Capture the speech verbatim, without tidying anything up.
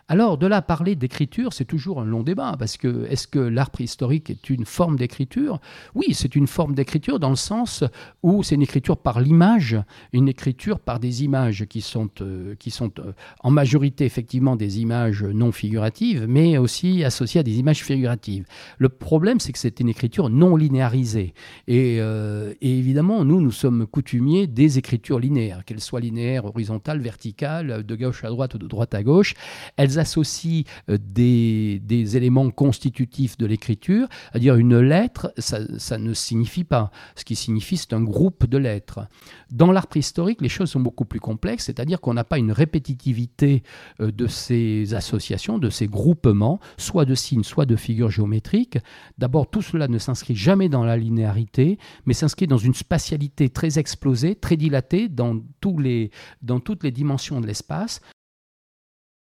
Alors, de là à parler d'écriture, c'est toujours un long débat, parce que est-ce que l'art préhistorique est une forme d'écriture ? Oui, c'est une forme d'écriture dans le sens où c'est une écriture par l'image, une écriture par des images qui sont, euh, qui sont euh, en majorité effectivement des images non figuratives, mais aussi associées à des images figuratives. Le problème, c'est que c'est une écriture non linéarisée. Et, euh, et évidemment, nous, nous sommes coutumiers des écritures linéaires, qu'elles soient linéaires, horizontales, verticales, de gauche à droite ou de droite à gauche. Elles associent euh, des, des éléments constitutifs de l'écriture, c'est-à-dire une lettre, ça, ça ne signifie pas. Ce qui signifie, c'est un groupe de lettres. Dans l'art préhistorique, les choses sont beaucoup plus complexes, c'est-à-dire qu'on n'a pas une répétitivité euh, de ces associations, de ces groupements, soit de signes, soit de figures géométriques. D'abord, tout cela ne s'inscrit jamais dans la linéarité, mais s'inscrit dans une spatialité très explosée, très dilatée dans, tous les, dans toutes les dimensions de l'espace.